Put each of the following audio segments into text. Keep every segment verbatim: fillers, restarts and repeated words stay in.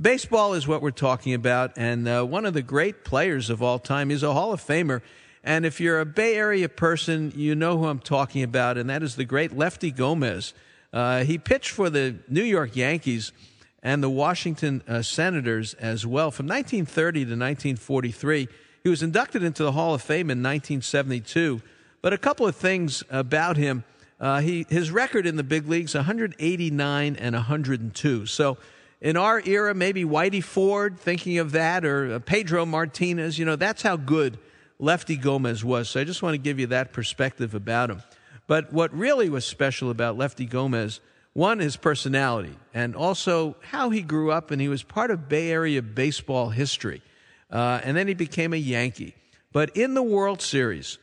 Baseball is what we're talking about, and uh, one of the great players of all time is a Hall of Famer. And if you're a Bay Area person, you know who I'm talking about, and that is the great Lefty Gomez. Uh, he pitched for the New York Yankees and the Washington uh, Senators as well from nineteen thirty to nineteen forty-three. He was inducted into the Hall of Fame in nineteen seventy-two. But a couple of things about him. Uh, he his record in the big leagues, one eighty-nine and one hundred two. So in our era, maybe Whitey Ford, thinking of that, or Pedro Martinez, you know, that's how good Lefty Gomez was. So I just want to give you that perspective about him. But what really was special about Lefty Gomez, one, his personality, and also how he grew up, and he was part of Bay Area baseball history. Uh, and then he became a Yankee. But in the World Series,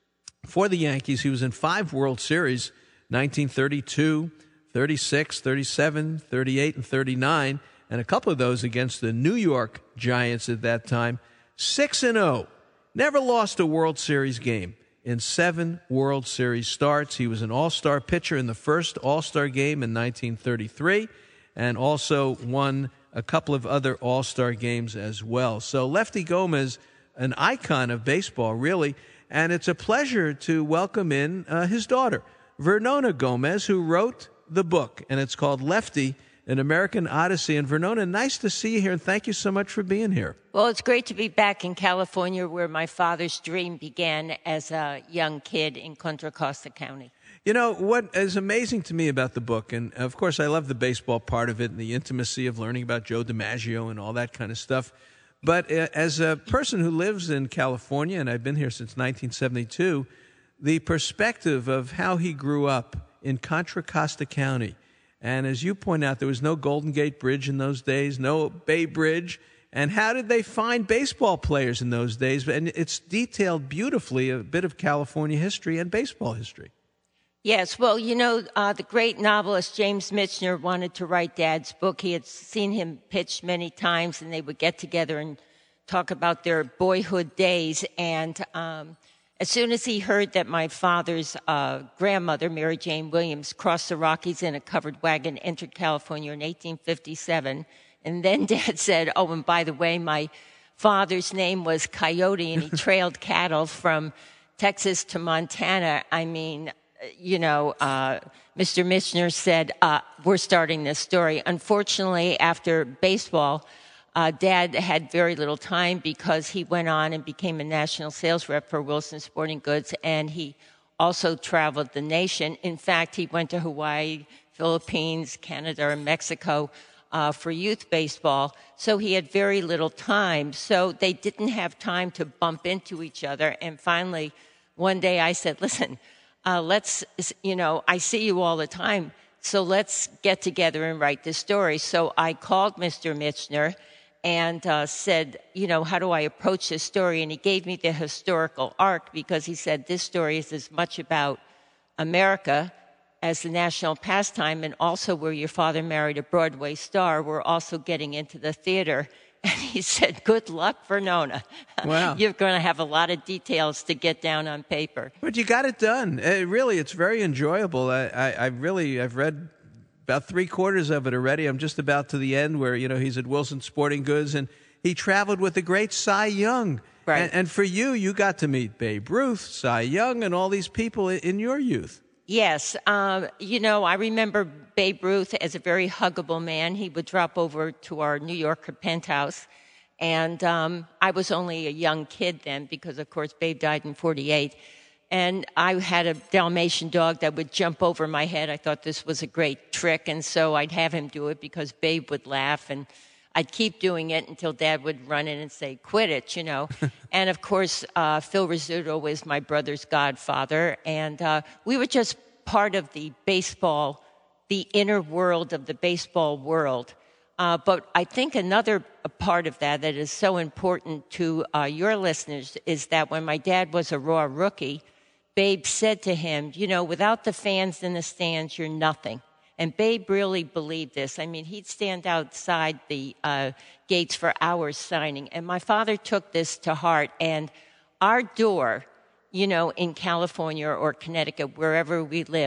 for the Yankees, he was in five World Series, nineteen thirty-two, thirty-six, thirty-seven, thirty-eight, and thirty-nine, and a couple of those against the New York Giants at that time. six and oh. Never lost a World Series game in seven World Series starts. He was an all-star pitcher in the first all-star game in nineteen thirty-three, and also won a couple of other all-star games as well. So Lefty Gomez, an icon of baseball, really. And it's a pleasure to welcome in uh, his daughter, Vernona Gomez, who wrote the book, and it's called Lefty, An American Odyssey. And Vernona, nice to see you here, and thank you so much for being here. Well, it's great to be back in California, where my father's dream began as a young kid in Contra Costa County. You know, what is amazing to me about the book, and of course I love the baseball part of it and the intimacy of learning about Joe DiMaggio and all that kind of stuff, but as a person who lives in California, and I've been here since nineteen seventy-two, the perspective of how he grew up in Contra Costa County. And as you point out, there was no Golden Gate Bridge in those days, no Bay Bridge. And how did they find baseball players in those days? And it's detailed beautifully, a bit of California history and baseball history. Yes, well, you know, uh, the great novelist James Michener wanted to write Dad's book. He had seen him pitch many times, and they would get together and talk about their boyhood days. And um, as soon as he heard that my father's uh, grandmother, Mary Jane Williams, crossed the Rockies in a covered wagon, entered California in eighteen fifty-seven, and then Dad said, oh, and by the way, my father's name was Coyote, and he trailed cattle from Texas to Montana. I mean, you know, uh, Mister Michener said, uh, we're starting this story. Unfortunately, after baseball, uh, Dad had very little time because he went on and became a national sales rep for Wilson Sporting Goods, and he also traveled the nation. In fact, he went to Hawaii, Philippines, Canada, and Mexico uh, for youth baseball, so he had very little time. So they didn't have time to bump into each other, and finally, one day I said, listen, Uh, let's, you know, I see you all the time, so let's get together and write this story. So I called Mister Michener and uh, said, you know, how do I approach this story? And he gave me the historical arc, because he said this story is as much about America as the national pastime, and also where your father married a Broadway star. We're also getting into the theater. And he said, good luck, Vernona. Wow. You're going to have a lot of details to get down on paper. But you got it done. It really, it's very enjoyable. I, I, I really, I've read about three quarters of it already. I'm just about to the end where, you know, he's at Wilson Sporting Goods, and he traveled with the great Cy Young. Right. And, and for you, you got to meet Babe Ruth, Cy Young, and all these people in your youth. Yes. Um, you know, I remember Babe Ruth as a very huggable man. He would drop over to our New Yorker penthouse. And um, I was only a young kid then because, of course, Babe died in forty-eight. And I had a Dalmatian dog that would jump over my head. I thought this was a great trick. And so I'd have him do it because Babe would laugh. And I'd keep doing it until Dad would run in and say, quit it, you know. And, of course, uh, Phil Rizzuto was my brother's godfather. And uh, we were just part of the baseball, the inner world of the baseball world. Uh, but I think another part of that that is so important to uh, your listeners is that when my dad was a raw rookie, Babe said to him, you know, without the fans in the stands, you're nothing. And Babe really believed this. I mean, he'd stand outside the uh, gates for hours signing. And my father took this to heart. And our door, you know, in California or Connecticut, wherever we lived,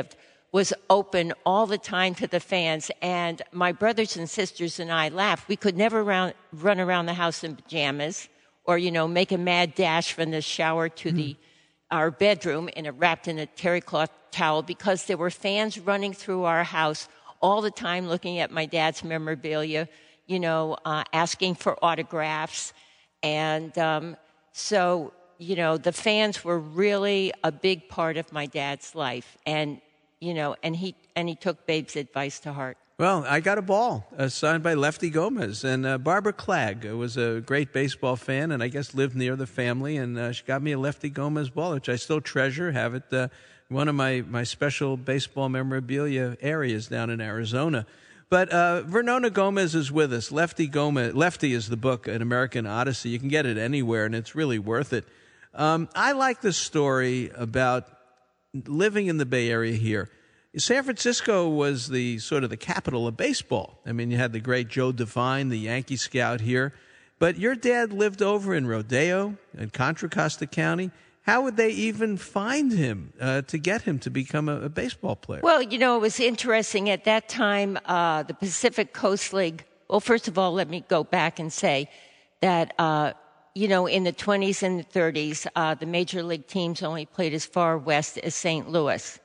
was open all the time to the fans. And my brothers and sisters and I laughed. We could never round, run around the house in pajamas or, you know, make a mad dash from the shower to mm. the our bedroom in a, wrapped in a terry cloth towel, because there were fans running through our house all the time looking at my dad's memorabilia, you know, uh, asking for autographs. And um, so, you know, the fans were really a big part of my dad's life. And, you know, and he and he took Babe's advice to heart. Well, I got a ball uh, signed by Lefty Gomez, and uh, Barbara Clagg was a great baseball fan, and I guess lived near the family, and uh, she got me a Lefty Gomez ball, which I still treasure. Have it uh, one of my my special baseball memorabilia areas down in Arizona. But uh, Vernona Gomez is with us. Lefty Gomez, Lefty is the book, An American Odyssey. You can get it anywhere, and it's really worth it. Um, I like the story about living in the Bay Area here. San Francisco was the sort of the capital of baseball. I mean, you had the great Joe Devine, the Yankee scout here. But your dad lived over in Rodeo in Contra Costa County. How would they even find him uh, to get him to become a, a baseball player? Well, you know, it was interesting. At that time, uh, the Pacific Coast League, well, first of all, let me go back and say that, uh, you know, in the twenties and the thirties, uh, the major league teams only played as far west as Saint Louis.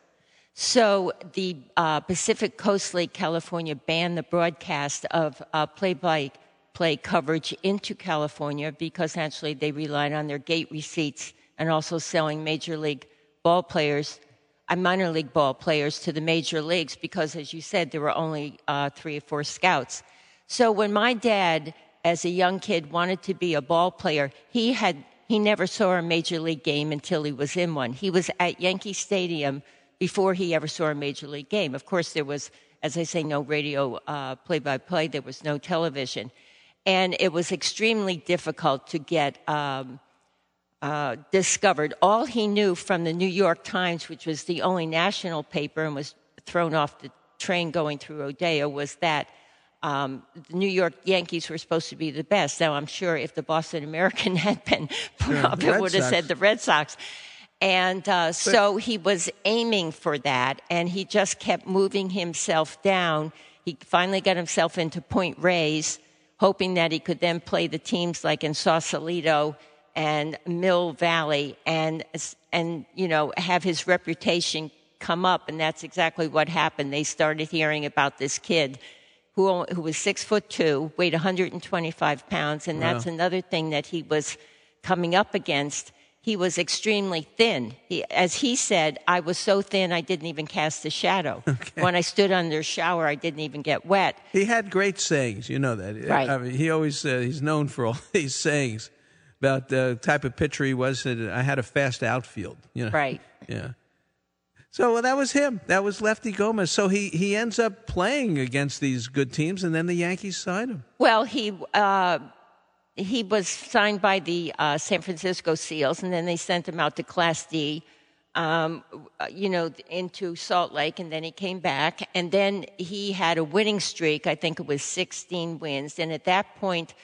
So the uh, Pacific Coast League California banned the broadcast of uh, play-by-play coverage into California because actually they relied on their gate receipts and also selling major league ball players, uh, minor league ball players to the major leagues because, as you said, there were only uh, three or four scouts. So when my dad, as a young kid, wanted to be a ball player, he had he never saw a major league game until he was in one. He was at Yankee Stadium before he ever saw a major league game. Of course, there was, as I say, no radio uh, play-by-play. There was no television. And it was extremely difficult to get um, uh, discovered. All he knew from the New York Times, which was the only national paper and was thrown off the train going through Rodeo, was that um, the New York Yankees were supposed to be the best. Now, I'm sure if the Boston American had been put sure, up, it would have said the Red Sox. And uh, so he was aiming for that, and he just kept moving himself down. He finally got himself into Point Reyes, hoping that he could then play the teams like in Sausalito and Mill Valley and, and you know, have his reputation come up, and that's exactly what happened. They started hearing about this kid who, who was six foot two, weighed one hundred twenty-five pounds, and wow. That's another thing that he was coming up against. He was extremely thin. He, as he said, I was so thin I didn't even cast a shadow. Okay. When I stood under a shower, I didn't even get wet. He had great sayings, you know that. Right. I mean, he always, uh, he's known for all these sayings about the type of pitcher he was. That I had a fast outfield, you know. Right. Yeah. So well, that was him. That was Lefty Gomez. So he, he ends up playing against these good teams, and then the Yankees signed him. Well, he... Uh, He was signed by the uh, San Francisco Seals, and then they sent him out to Class D, um, you know, into Salt Lake, and then he came back. And then he had a winning streak. I think it was sixteen wins. And at that point,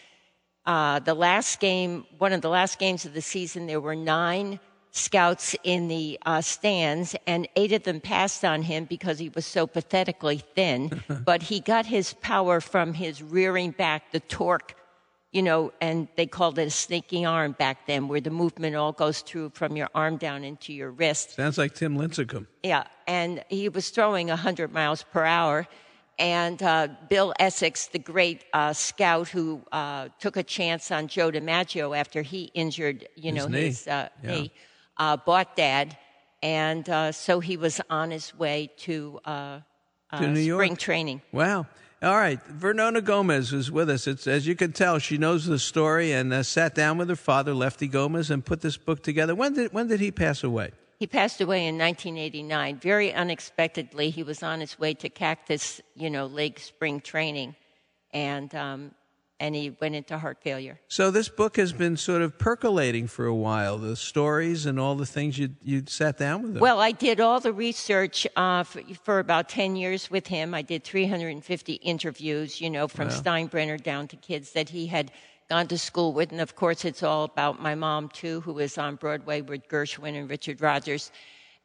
uh, the last game, one of the last games of the season, there were nine scouts in the uh, stands, and eight of them passed on him because he was so pathetically thin. But he got his power from his rearing back, the torque. You know, and they called it a sneaking arm back then, where the movement all goes through from your arm down into your wrist. Sounds like Tim Lincecum. Yeah, and he was throwing one hundred miles per hour. And uh, Bill Essex, the great uh, scout who uh, took a chance on Joe DiMaggio after he injured, you know, his knee, his, uh, yeah. knee, uh, bought Dad. And uh, so he was on his way to, uh, uh, to New spring York. training. Wow. All right, Vernona Gomez is with us. It's, as you can tell, she knows the story and uh, sat down with her father, Lefty Gomez, and put this book together. When did when did he pass away? He passed away in nineteen eighty-nine. Very unexpectedly, he was on his way to Cactus, you know, Lake spring training, and um, and he went into heart failure. So this book has been sort of percolating for a while, the stories and all the things you you sat down with him. Well, I did all the research uh, for, for about ten years with him. I did three hundred fifty interviews, you know, from wow. Steinbrenner down to kids that he had gone to school with. And, of course, it's all about my mom, too, who was on Broadway with Gershwin and Richard Rodgers.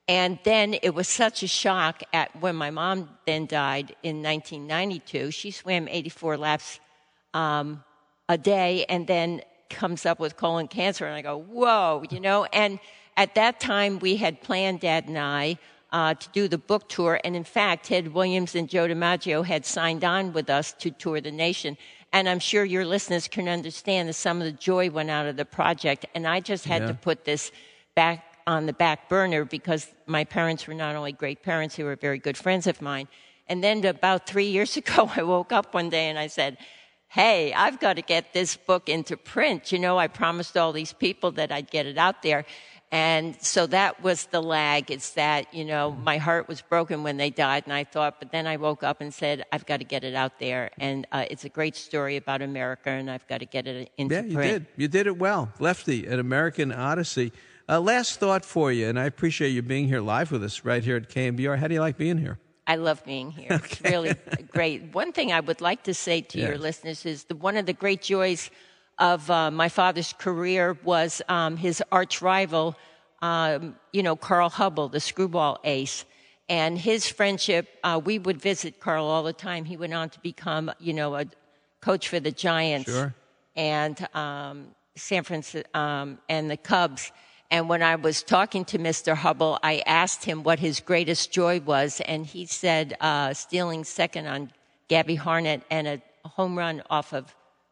And then it was such a shock at when my mom then died in nineteen ninety-two. She swam eighty-four laps um, a day and then comes up with colon cancer. And I go, whoa, you know. And at that time, we had planned, Dad and I, uh, to do the book tour. And in fact, Ted Williams and Joe DiMaggio had signed on with us to tour the nation. And I'm sure your listeners can understand that some of the joy went out of the project. And I just had Yeah. to put this back on the back burner because my parents were not only great parents, they were very good friends of mine. And then about three years ago, I woke up one day and I said, hey, I've got to get this book into print. You know, I promised all these people that I'd get it out there. And so that was the lag. It's that, you know, my heart was broken when they died. And I thought, but then I woke up and said, I've got to get it out there. And uh, it's a great story about America, and I've got to get it into Yeah, print. you did. You did it well. Lefty, an American Odyssey. Uh, last thought for you, and I appreciate you being here live with us right here at K M B R. How do you like being here? I love being here. Okay. It's really great. One thing I would like to say to Yes. your listeners is the, one of the great joys of uh, my father's career was um, his arch rival, um, you know, Carl Hubble, the screwball ace. And his friendship, uh, we would visit Carl all the time. He went on to become, you know, a coach for the Giants Sure. and um, San Francisco um, and the Cubs. And when I was talking to Mister Hubble, I asked him what his greatest joy was, and he said uh, stealing second on Gabby Harnett and a home run off of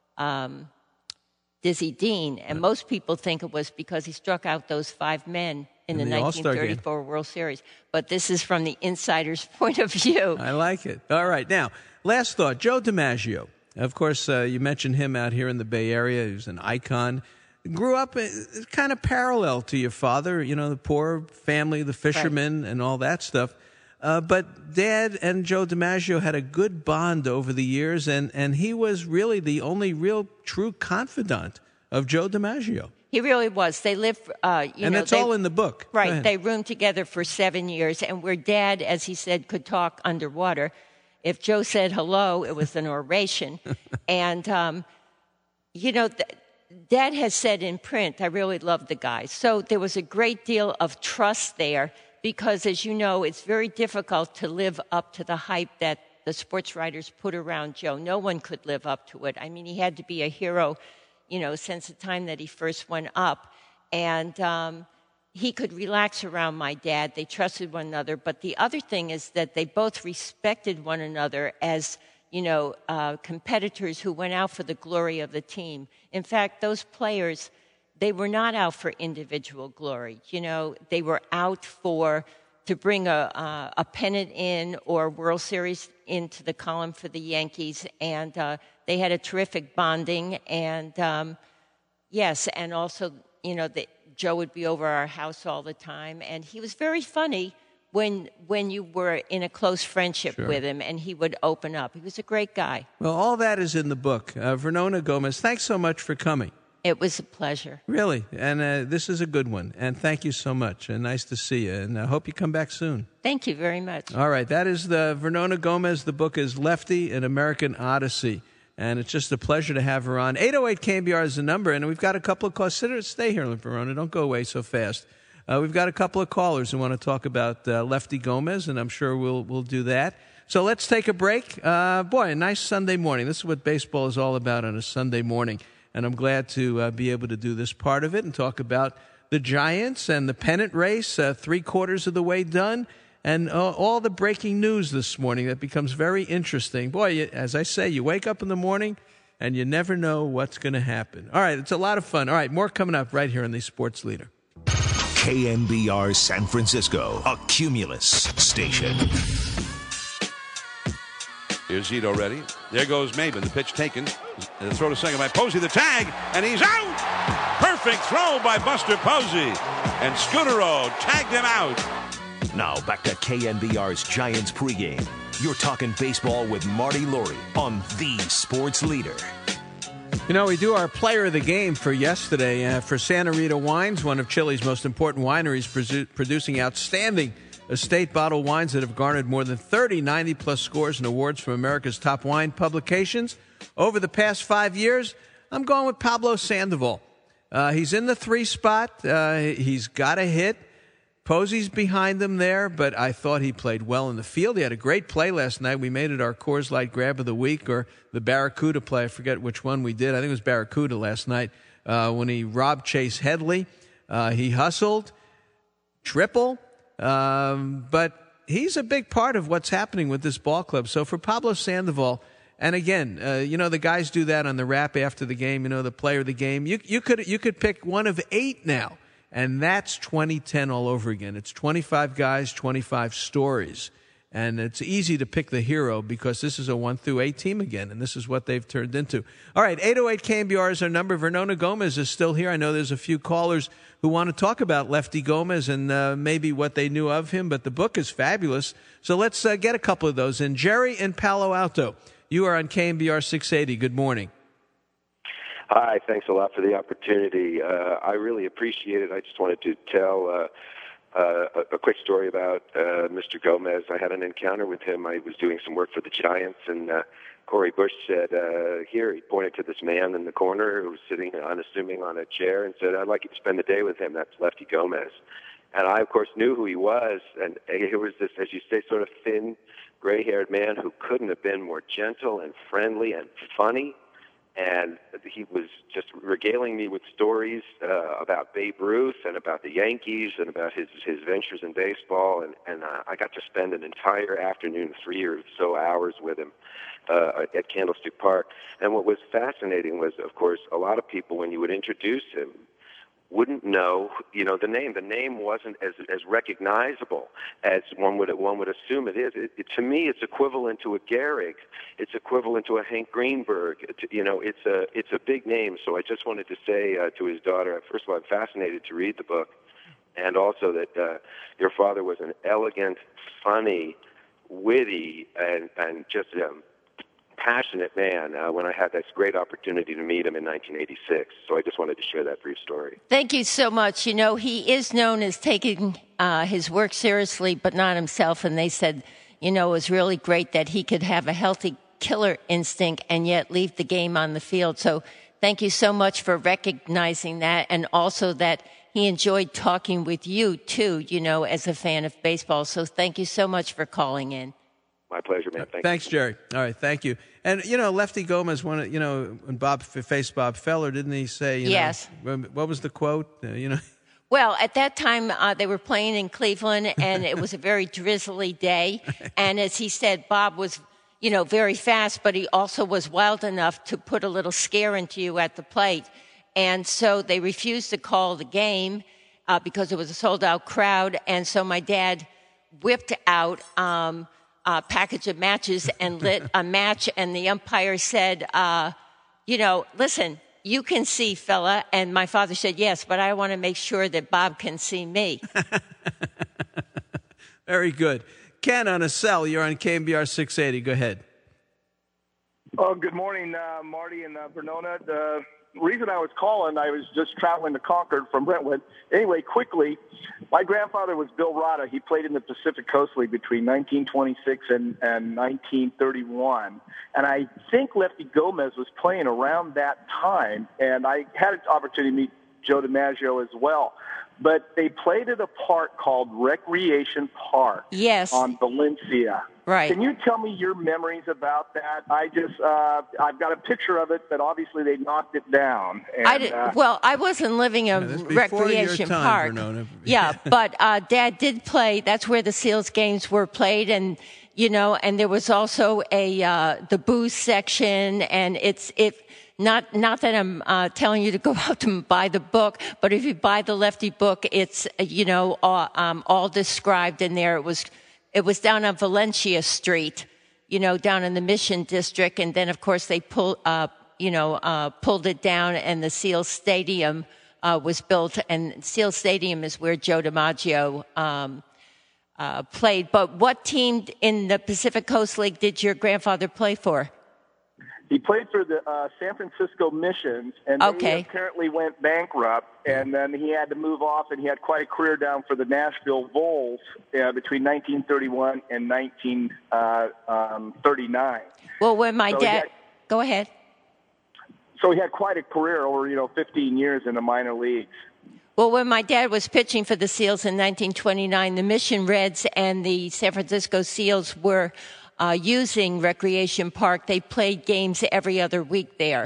um, Dizzy Dean. And most people think it was because he struck out those five men in, In the, the All-Star nineteen thirty-four World Series. But this is from the insider's point of view. I like it. All right. Now, last thought. Joe DiMaggio. Of course, uh, you mentioned him out here in the Bay Area. He was an icon. Grew up uh, kind of parallel to your father, you know, the poor family, the fishermen, and all that stuff. Uh, but Dad and Joe DiMaggio had a good bond over the years, and, and he was really the only real true confidant of Joe DiMaggio. He really was. They lived, uh, you and know. that's they, all in the book. Go Right. ahead. They roomed together for seven years, and where Dad, as he said, could talk underwater. If Joe said hello, it was an oration. and, um, you know, th- Dad has said in print, I really love the guy. So there was a great deal of trust there because, as you know, it's very difficult to live up to the hype that the sports writers put around Joe. No one could live up to it. I mean, he had to be a hero, you know, since the time that he first went up. And um, he could relax around my dad. They trusted one another. But the other thing is that they both respected one another as you know, uh, competitors who went out for the glory of the team. In fact, those players, they were not out for individual glory. You know, they were out for to bring a, uh, a pennant in or World Series into the column for the Yankees. And uh, they had a terrific bonding. And, um, yes, and also, you know, the, Joe would be over our house all the time. And he was very funny when when you were in a close friendship Sure. with him, and he would open up. He was a great guy. Well, all that is in the book. Uh, Vernona Gomez, thanks so much for coming. It was a pleasure. Really. And uh, this is a good one. And thank you so much. And nice to see you. And I hope you come back soon. Thank you very much. All right. That is the Vernona Gomez. The book is Lefty, an American Odyssey. And it's just a pleasure to have her on. eight oh eight K M B R is the number. And we've got a couple of calls. Sit, stay here, Verona. Don't go away so fast. Uh, we've got a couple of callers who want to talk about uh, Lefty Gomez, and I'm sure we'll we'll do that. So let's take a break. Uh, boy, a nice Sunday morning. This is what baseball is all about on a Sunday morning, and I'm glad to uh, be able to do this part of it and talk about the Giants and the pennant race, uh, three quarters of the way done, and uh, all the breaking news this morning that becomes very interesting. Boy, you, as I say, you wake up in the morning, and you never know what's going to happen. All right, it's a lot of fun. All right, more coming up right here on the Sports Leader. K M B R San Francisco, a Cumulus station. Here's Zito ready. There goes Maben. The pitch taken. And the throw to second by Posey. The tag. And he's out. Perfect throw by Buster Posey. And Scutero tagged him out. Now back to K M B R's Giants pregame. You're talking baseball with Marty Laurie on the Sports Leader. You know, we do our player of the game for yesterday uh, for Santa Rita Wines, one of Chile's most important wineries, presu- producing outstanding estate bottle wines that have garnered more than thirty ninety-plus scores and awards from America's top wine publications. Over the past five years, I'm going with Pablo Sandoval. Uh, he's in the three spot. Uh, he's got a hit. Posey's behind them there, but I thought he played well in the field. He had a great play last night. We made it our Coors Light Grab of the Week, or the Barracuda play. I forget which one we did. I think it was Barracuda last night uh, when he robbed Chase Headley. Uh, he hustled, triple, um, but he's a big part of what's happening with this ball club. So for Pablo Sandoval, and again, uh, you know, the guys do that on the wrap after the game, you know, the player of the game. You, you could you could pick one of eight now. And that's twenty ten all over again. It's twenty-five guys, twenty-five stories. And it's easy to pick the hero because this is a one through eight team again, and this is what they've turned into. All right, eight oh eight K M B R is our number. Vernona Gomez is still here. I know there's a few callers who want to talk about Lefty Gomez and uh, maybe what they knew of him, but the book is fabulous. So let's uh, get a couple of those. And Jerry in Palo Alto, you are on K M B R six eighty. Good morning. Hi, thanks a lot for the opportunity. Uh, I really appreciate it. I just wanted to tell uh, uh, a, a quick story about uh, Mister Gomez. I had an encounter with him. I was doing some work for the Giants, and uh, Corey Bush said, uh, here, he pointed to this man in the corner who was sitting unassuming on a chair and said, I'd like you to spend the day with him. That's Lefty Gomez. And I, of course, knew who he was, and he was this, as you say, sort of thin, gray-haired man who couldn't have been more gentle and friendly and funny. And he was just regaling me with stories uh, about Babe Ruth and about the Yankees and about his, his ventures in baseball. And, and uh, I got to spend an entire afternoon, three or so hours with him uh, at Candlestick Park. And what was fascinating was, of course, a lot of people, when you would introduce him, wouldn't know, you know, the name. The name wasn't as as recognizable as one would one would assume it is. It, it, to me, it's equivalent to a Gehrig. It's equivalent to a Hank Greenberg. It, you know, it's a it's a big name. So I just wanted to say uh, to his daughter, first of all, I'm fascinated to read the book, and also that uh, your father was an elegant, funny, witty, and and just um, passionate man uh, when I had this great opportunity to meet him in nineteen eighty-six. So I just wanted to share that brief story. Thank you so much. You know, he is known as taking uh, his work seriously, but not himself. And they said, you know, it was really great that he could have a healthy killer instinct and yet leave the game on the field. So thank you so much for recognizing that, and also that he enjoyed talking with you, too, you know, as a fan of baseball. So thank you so much for calling in. My pleasure, man. Thank Thanks, you. Jerry. All right, thank you. And, you know, Lefty Gomez, one, you know, when Bob faced Bob Feller, didn't he say, you yes. know, what was the quote? Uh, you know, Well, at that time, uh, they were playing in Cleveland, and it was a very drizzly day. And as he said, Bob was, you know, very fast, but he also was wild enough to put a little scare into you at the plate. And so they refused to call the game uh, because it was a sold-out crowd. And so my dad whipped out um, a package of matches and lit a match, and the umpire said, uh, you know, listen, you can see, fella. And my father said, yes, but I want to make sure that Bob can see me. Very good. Ken on a cell, you're on K M B R six eighty. Go ahead. Oh, good morning, uh, Marty and uh, Vernona. The reason I was calling, I was just traveling to Concord from Brentwood. Anyway, quickly, my grandfather was Bill Rada. He played in the Pacific Coast League between nineteen twenty-six and, and nineteen thirty-one. And I think Lefty Gomez was playing around that time. And I had an opportunity to meet Joe DiMaggio as well. But they played at a park called Recreation Park Yes. on Valencia. Right. Can you tell me your memories about that? I just, uh, I've got a picture of it, but obviously they knocked it down. And, I did, uh, well, I wasn't living in that's before Recreation your time, Park. Vernona. Yeah, but uh, Dad did play. That's where the Seals games were played, and you know, and there was also a uh, the booze section, and it's it. Not not that I'm uh, telling you to go out and buy the book, but if you buy the Lefty book, it's you know all, um, all described in there. It was it was down on Valencia Street, you know, down in the Mission District, and then of course they pull uh, you know uh, pulled it down, and the Seals Stadium uh, was built, and Seals Stadium is where Joe DiMaggio um, uh, played. But what team in the Pacific Coast League did your grandfather play for? He played for the uh, San Francisco Missions, and they Okay. apparently went bankrupt, and then he had to move off, and he had quite a career down for the Nashville Vols uh, between nineteen thirty-one and nineteen thirty-nine. Well, when my So he dad... had- Go ahead. So he had quite a career over, you know, fifteen years in the minor leagues. Well, when my dad was pitching for the Seals in nineteen twenty-nine, the Mission Reds and the San Francisco Seals were uh, using Recreation Park. They played games every other week there.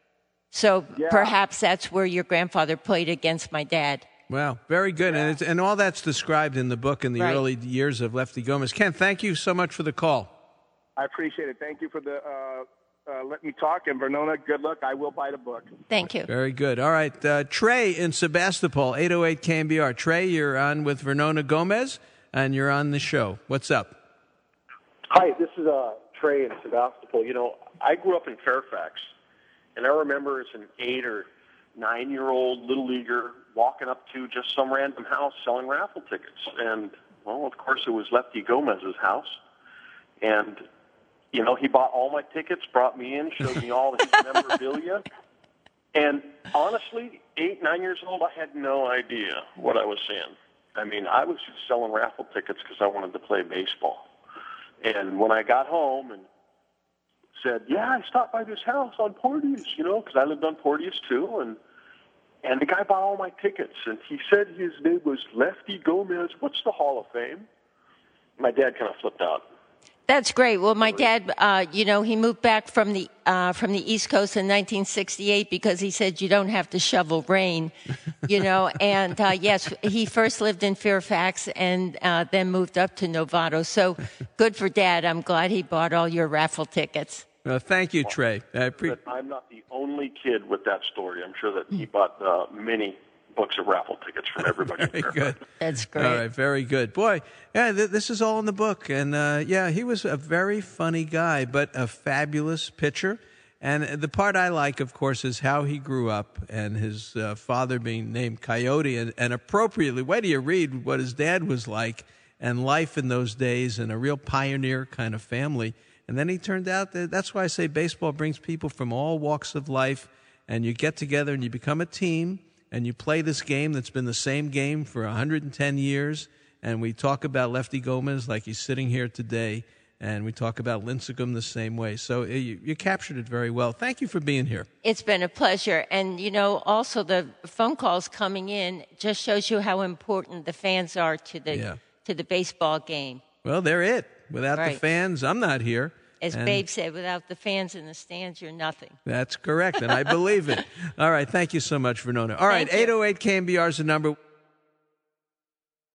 So Yeah. perhaps that's where your grandfather played against my dad. Wow, very good. And, it's, and all that's described in the book in the Right. early years of Lefty Gomez. Ken, thank you so much for the call. I appreciate it. Thank you for the uh, uh, let me talk. And Vernona, good luck. I will buy the book. Thank you. Very good. All right. Uh, Trey in Sebastopol, eight oh eight K M B R. Trey, you're on with Vernona Gomez, and you're on the show. What's up? Hi, this is uh, Trey in Sebastopol. You know, I grew up in Fairfax, and I remember as an eight or nine-year-old little leaguer walking up to just some random house selling raffle tickets. And, well, of course, it was Lefty Gomez's house. And, you know, he bought all my tickets, brought me in, showed me all his memorabilia. And honestly, eight, nine years old, I had no idea what I was seeing. I mean, I was just selling raffle tickets because I wanted to play baseball. And when I got home and said, yeah, I stopped by this house on Porteous, you know, because I lived on Porteous too, and and the guy bought all my tickets, and he said his name was Lefty Gomez. What's the Hall of Fame? My dad kind of flipped out. That's great. Well, my dad, uh, you know, he moved back from the uh, from the East Coast in nineteen sixty-eight because he said you don't have to shovel rain, you know. And uh, yes, he first lived in Fairfax and uh, then moved up to Novato. So good for Dad. I'm glad he bought all your raffle tickets. Well, thank you, Trey. I pre- But I'm not the only kid with that story. I'm sure that he bought uh, many books of raffle tickets from everybody. Very good. That's great. All right, very good. Boy, yeah, th- this is all in the book. And, uh, yeah, he was a very funny guy, but a fabulous pitcher. And the part I like, of course, is how he grew up and his uh, father being named Coyote. And, and appropriately, wait till you read what his dad was like and life in those days and a real pioneer kind of family. And then he turned out that that's why I say baseball brings people from all walks of life, and you get together and you become a team, and you play this game that's been the same game for one hundred ten years. And we talk about Lefty Gomez like he's sitting here today, and we talk about Lincecum the same way. So you, you captured it very well. Thank you for being here. It's been a pleasure. And, you know, also the phone calls coming in just shows you how important the fans are to the Yeah. to the baseball game. Well, they're it. Without the Right. fans, I'm not here. As And Babe said, without the fans in the stands, you're nothing. That's correct, and I believe it. All right, thank you so much, Vernona. All right, Thank you. eight oh eight K M B R is the number.